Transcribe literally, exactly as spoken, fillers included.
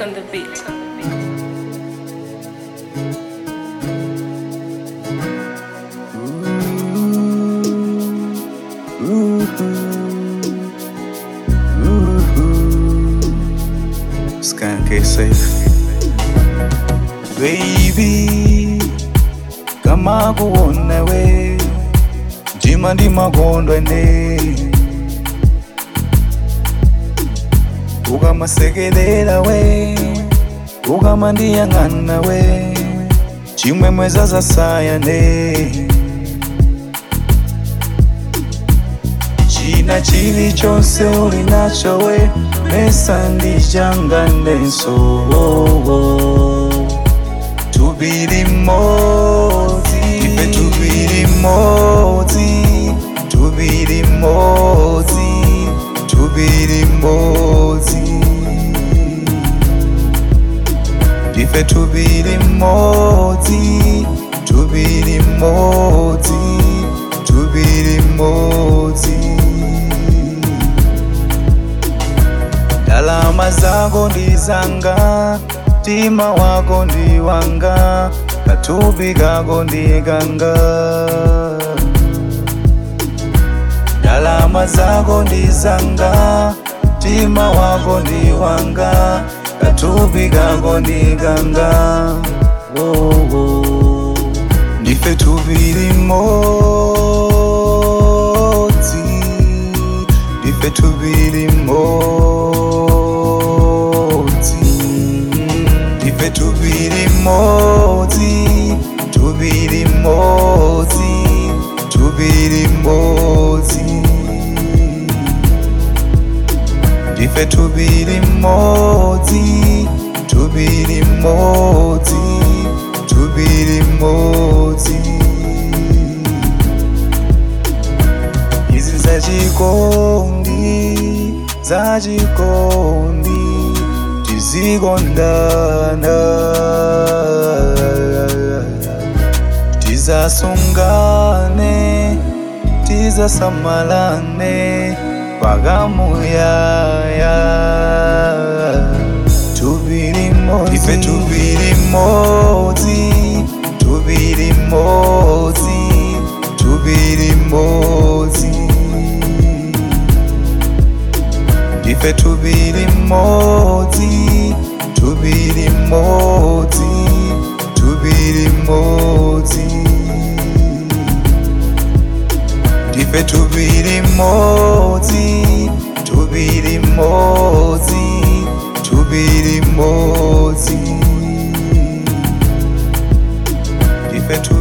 on the beat. Skank safe. Baby, kama kuona we jima ndi makondo ene ukamasekelela we ukamandiyang'ana we chimwemwe zasasayane china chilichonse uli nacho we mesa ndichanganenso tubiri modzi ife tubiri modzi tubiri modzi tubiri modzi ife tubiri modzi tubiri modzi tubiri modzi ndalama zako ndizanga mtima wako ndi wanga katubi kako ndi kanga ndalama zako ndizanga mtima wako ndi wanga katubi kako ndi kanga oh, oh. ndife tubiri modzi ndife tubiri modzi ndife tubiri modzi tubiri modzi tubiri modzi ndife tubiri modzi tubiri modzi tubiri modzi izi zachikondi zachikondi tizikondana tizasungane tizasamalane pakamuyaya tubiri modzi ife tubiri modzi tubiri modzi tubiri modzi ife tubiri modzi tubiri modzi tubiri modzi ife tubiri modzi tubiri modzi tubiri modzi ife tubiri